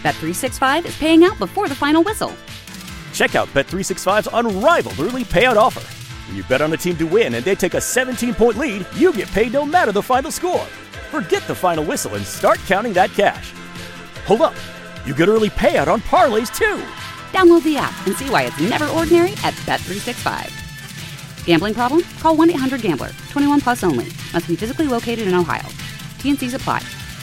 Bet365 is paying out before the final whistle. Check out Bet365's unrivaled early payout offer. When you bet on a team to win and they take a 17-point lead, you get paid no matter the final score. Forget the final whistle and start counting that cash. Hold up. You get early payout on parlays, too. Download the app and see why it's never ordinary at Bet365. Gambling problem? Call 1-800-GAMBLER. 21 plus only. Must be physically located in Ohio. T&Cs apply.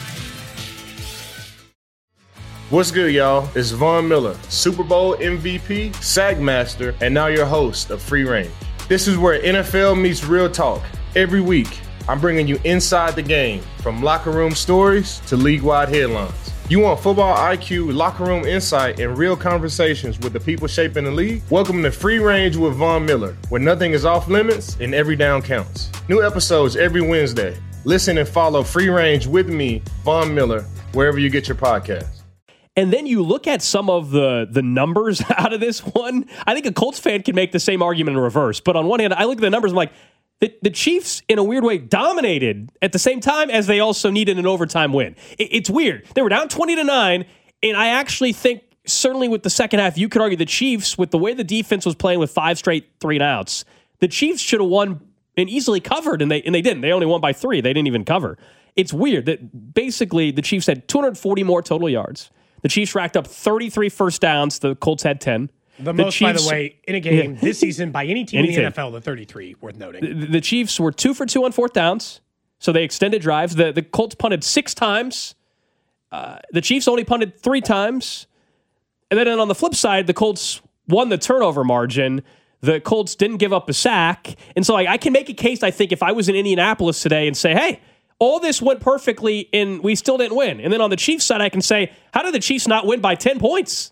What's good, y'all? It's Von Miller, Super Bowl MVP, Sack Master, and now your host of Free Range. This is where NFL meets real talk. Every week, I'm bringing you inside the game, from locker room stories to league-wide headlines. You want football IQ, locker room insight, and real conversations with the people shaping the league? Welcome to Free Range with Von Miller, where nothing is off limits and every down counts. New episodes every Wednesday. Listen and follow Free Range with me, Von Miller, wherever you get your podcasts. And then you look at some of the numbers out of this one. I think a Colts fan can make the same argument in reverse. But on one hand, I look at the numbers, I'm like, the Chiefs, in a weird way, dominated at the same time as they also needed an overtime win. It's weird. They were down 20-9, and I actually think, certainly with the second half, you could argue the Chiefs, with the way the defense was playing with 5 straight 3-and-outs, the Chiefs should have won and easily covered, and they didn't. They only won by 3. They didn't even cover. It's weird that basically the Chiefs had 240 more total yards. The Chiefs racked up 33 first downs. The Colts had 10. The most, Chiefs, by the way, in a game this season by any team in the NFL, the 33, worth noting. The Chiefs were 2 for 2 on fourth downs, so they extended drives. The Colts punted 6 times. The Chiefs only punted 3 times. And then on the flip side, the Colts won the turnover margin. The Colts didn't give up a sack. And so I can make a case, I think, if I was in Indianapolis today and say, hey, all this went perfectly and we still didn't win. And then on the Chiefs side, I can say, how did the Chiefs not win by 10 points?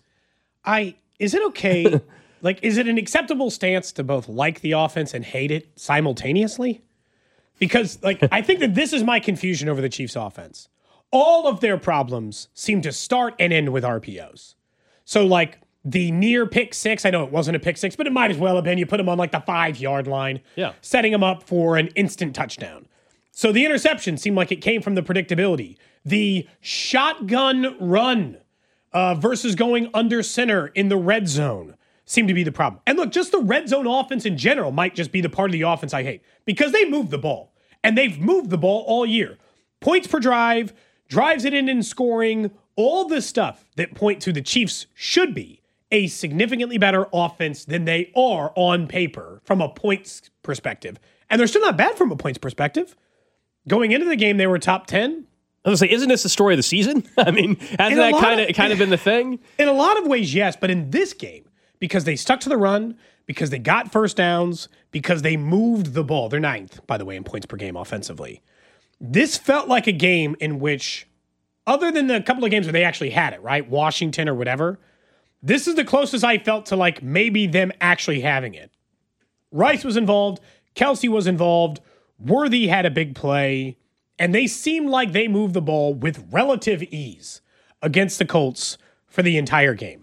Is it okay? Is it an acceptable stance to both like the offense and hate it simultaneously? Because, I think that this is my confusion over the Chiefs offense. All of their problems seem to start and end with RPOs. So, the near pick 6, I know it wasn't a pick 6, but it might as well have been. You put them on, the 5-yard line, setting them up for an instant touchdown. So the interception seemed like it came from the predictability. The shotgun run versus going under center in the red zone seemed to be the problem. And look, just the red zone offense in general might just be the part of the offense I hate because they move the ball, and they've moved the ball all year. Points per drive, drives it in and scoring, all the stuff that point to the Chiefs should be a significantly better offense than they are on paper from a points perspective. And they're still not bad from a points perspective. Going into the game, they were top 10. I was like, isn't this the story of the season? I mean, hasn't that kind of been the thing? In a lot of ways, yes. But in this game, because they stuck to the run, because they got first downs, because they moved the ball. They're 9th, by the way, in points per game offensively. This felt like a game in which, other than the couple of games where they actually had it, right? Washington or whatever. This is the closest I felt to maybe them actually having it. Rice was involved. Kelsey was involved. Worthy had a big play, and they seemed like they moved the ball with relative ease against the Colts for the entire game.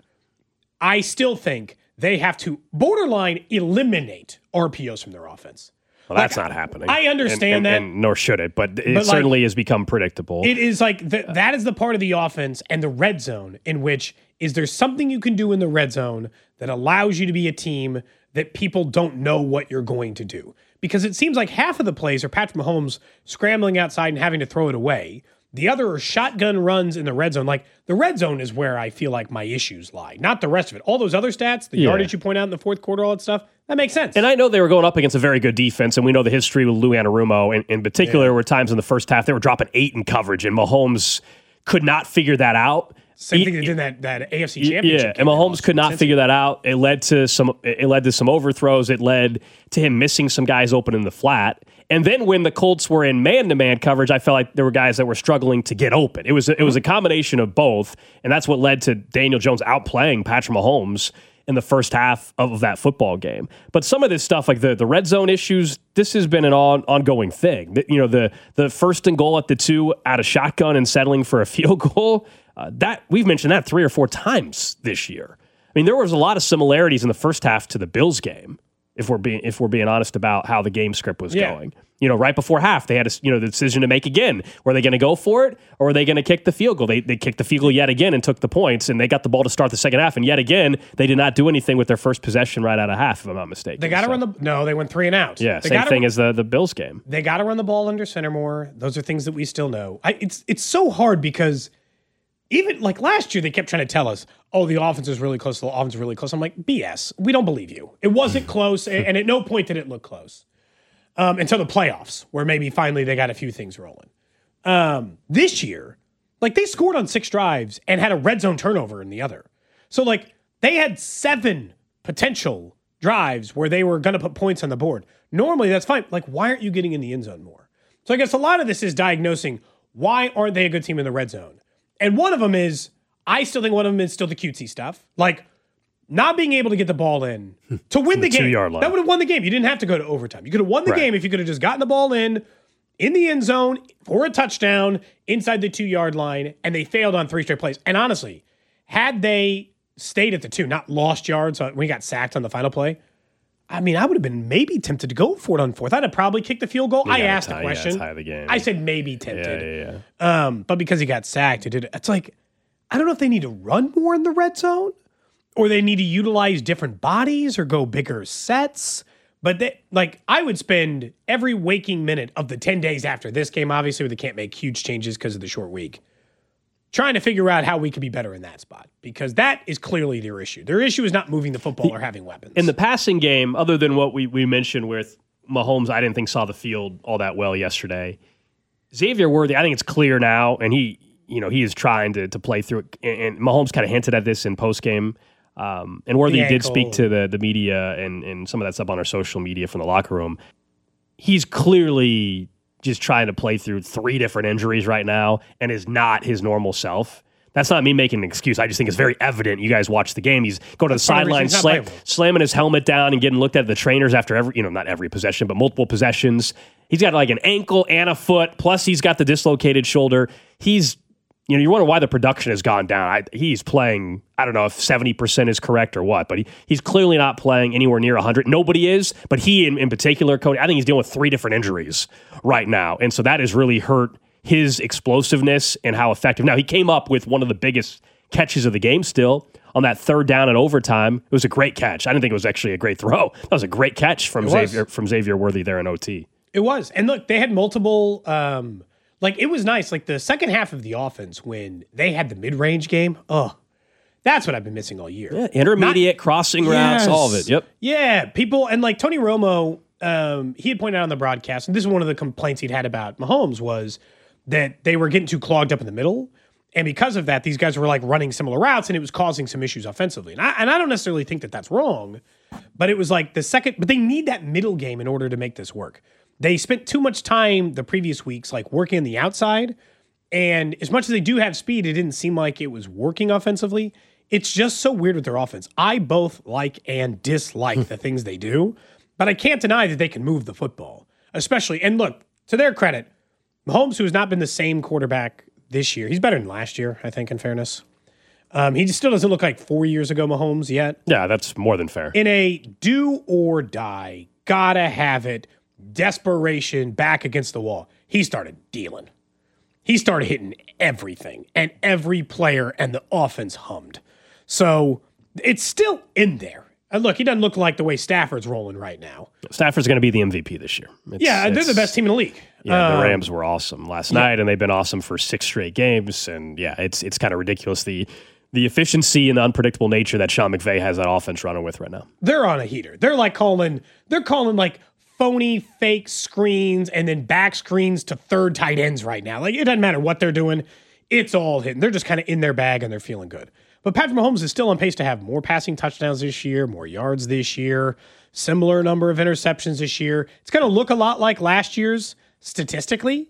I still think they have to borderline eliminate RPOs from their offense. Well, that's not happening. I understand that. And nor should it, but it certainly has become predictable. It is that is the part of the offense and the red zone in which is there something you can do in the red zone that allows you to be a team that people don't know what you're going to do. Because it seems like half of the plays are Patrick Mahomes scrambling outside and having to throw it away. The other are shotgun runs in the red zone. The red zone is where I feel like my issues lie, not the rest of it. All those other stats, the yardage you point out in the fourth quarter, all that stuff, that makes sense. And I know they were going up against a very good defense, and we know the history with Lou Anarumo. In particular, were times in the first half they were dropping 8 in coverage, and Mahomes could not figure that out. Same thing they did in that AFC Championship. Yeah, and Mahomes could not figure that out. It led to some overthrows. It led to him missing some guys open in the flat. And then when the Colts were in man-to-man coverage, I felt like there were guys that were struggling to get open. It was a combination of both, and that's what led to Daniel Jones outplaying Patrick Mahomes in the first half of that football game. But some of this stuff, like the red zone issues, this has been an ongoing thing. The first and goal at the 2 out of shotgun and settling for a field goal, that we've mentioned that 3 or 4 times this year. I mean, there was a lot of similarities in the first half to the Bills game. If we're being honest about how the game script was going. Right before half, they had the decision to make again. Were they going to go for it, or were they going to kick the field goal? They kicked the field goal yet again and took the points, and they got the ball to start the second half. And yet again, they did not do anything with their first possession right out of half, if I'm not mistaken. They got to run the... No, they went 3 and out. Yeah, same thing as the Bills game. They got to run the ball under center more. Those are things that we still know. It's so hard because even like last year, they kept trying to tell us, oh, the offense is really close, the offense is really close. I'm like, BS. We don't believe you. It wasn't close, and at no point did it look close. Until the playoffs, where maybe finally they got a few things rolling. This year, like they scored on 6 drives and had a red zone turnover in the other. So like they had 7 potential drives where they were going to put points on the board. Normally that's fine. Like, why aren't you getting in the end zone more? So I guess a lot of this is diagnosing why aren't they a good team in the red zone? And one of them is, I still think one of them is still the cutesy stuff. Like, not being able to get the ball in to win the game. 2-yard line. That would have won the game. You didn't have to go to overtime. You could have won the game if you could have just gotten the ball in the end zone for a touchdown inside the 2-yard line, and they failed on 3 straight plays. And honestly, had they stayed at the 2, not lost yards when he got sacked on the final play, I mean, I would have been maybe tempted to go for it on 4th. I'd have probably kicked the field goal. I asked the question. Tie the game. I said maybe tempted. Yeah. But because he got sacked, it's like, I don't know if they need to run more in the red zone, or they need to utilize different bodies or go bigger sets. But I would spend every waking minute of the 10 days after this game, obviously, where they can't make huge changes because of the short week, trying to figure out how we could be better in that spot, because that is clearly their issue. Their issue is not moving the football or having weapons. In the passing game, other than what we mentioned with Mahomes, I didn't think saw the field all that well yesterday. Xavier Worthy, I think it's clear now, and he is trying to play through it. And Mahomes kind of hinted at this in postgame. And Worthy did speak to the media and some of that stuff on our social media from the locker room. He's clearly just trying to play through 3 different injuries right now and is not his normal self. That's not me making an excuse. I just think it's very evident. You guys watch the game. He's going to the sideline, slamming his helmet down and getting looked at the trainers after every, not every possession, but multiple possessions. He's got like an ankle and a foot, plus he's got the dislocated shoulder. He's you wonder why the production has gone down. He's playing, I don't know if 70% is correct or what, but he's clearly not playing anywhere near 100. Nobody is, but he in particular, Cody, I think he's dealing with 3 different injuries right now. And so that has really hurt his explosiveness and how effective. Now, he came up with one of the biggest catches of the game still on that 3rd down in overtime. It was a great catch. I didn't think it was actually a great throw. That was a great catch from Xavier Worthy there in OT. It was. And look, they had multiple... it was nice. Like, the second half of the offense, when they had the mid-range game, that's what I've been missing all year. Yeah, intermediate, crossing routes, all of it. Yep. Yeah, people, and like Tony Romo, he had pointed out on the broadcast, and this is one of the complaints he'd had about Mahomes, was that they were getting too clogged up in the middle. And because of that, these guys were like running similar routes, and it was causing some issues offensively. And I don't necessarily think that that's wrong, but it was like but they need that middle game in order to make this work. They spent too much time the previous weeks like working on the outside, and as much as they do have speed, it didn't seem like it was working offensively. It's just so weird with their offense. I both like and dislike the things they do, but I can't deny that they can move the football, especially. And look, to their credit, Mahomes, who has not been the same quarterback this year, he's better than last year, I think, in fairness. He still doesn't look like 4 years ago Mahomes yet. Yeah, that's more than fair. In a do or die, gotta have it, desperation, back against the wall, he started dealing. He started hitting everything, and every player and the offense hummed. So it's still in there. And look, he doesn't look like the way Stafford's rolling right now. Stafford's going to be the MVP this year. They're the best team in the league. Yeah, the Rams were awesome last night, and they've been awesome for 6 straight games. And yeah, it's kind of ridiculous, the efficiency and the unpredictable nature that Sean McVay has that offense running with right now. They're on a heater. They're calling like phony fake screens and then back screens to 3rd tight ends right now. Like, it doesn't matter what they're doing. It's all hitting. They're just kind of in their bag and they're feeling good. But Patrick Mahomes is still on pace to have more passing touchdowns this year, more yards this year, similar number of interceptions this year. It's going to look a lot like last year's statistically.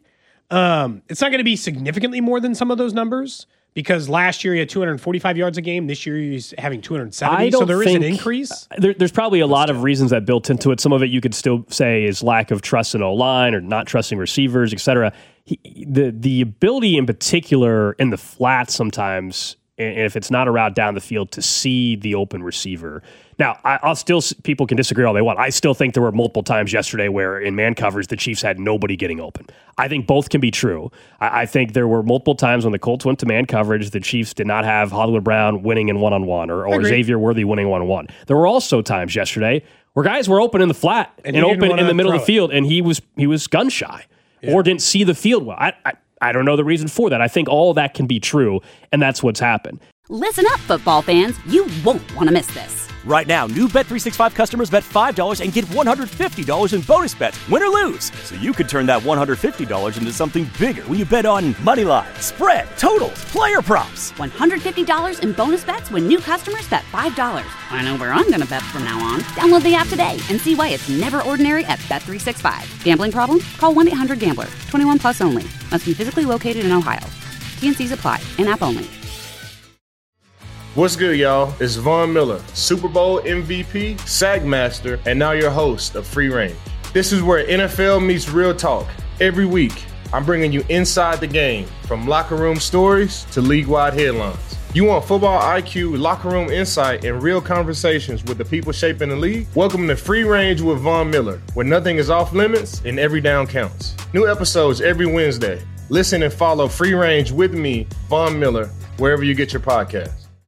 It's not going to be significantly more than some of those numbers, because last year he had 245 yards a game. This year he's having 270. So there is an increase. There's probably a lot of reasons that built into it. Some of it you could still say is lack of trust in O-line or not trusting receivers, et cetera. The ability in particular in the flat sometimes and if it's not a route down the field, to see the open receiver. Now, I'll still, people can disagree all they want. I still think there were multiple times yesterday where in man coverage, the Chiefs had nobody getting open. I think both can be true. I think there were multiple times when the Colts went to man coverage, the Chiefs did not have Hollywood Brown winning in one-on-one or Xavier Worthy winning one-on-one. There were also times yesterday where guys were open in the flat and open in the middle of the field, and he was gun shy or didn't see the field well. I don't know the reason for that. I think all of that can be true, and that's what's happened. Listen up, football fans. You won't want to miss this. Right now, new Bet365 customers bet $5 and get $150 in bonus bets, win or lose. So you could turn that $150 into something bigger when you bet on money line, spread, totals, player props. $150 in bonus bets when new customers bet $5. I know where I'm going to bet from now on. Download the app today and see why it's never ordinary at Bet365. Gambling problem? Call 1-800-GAMBLER. 21 plus only. Must be physically located in Ohio. T&Cs apply. In-app only. What's good, y'all? It's Von Miller, Super Bowl MVP, Sagmaster, and now your host of Free Range. This is where NFL meets real talk. Every week, I'm bringing you inside the game, from locker room stories to league-wide headlines. You want football IQ, locker room insight, and real conversations with the people shaping the league? Welcome to Free Range with Von Miller, where nothing is off limits and every down counts. New episodes every Wednesday. Listen and follow Free Range with me, Von Miller, wherever you get your podcasts.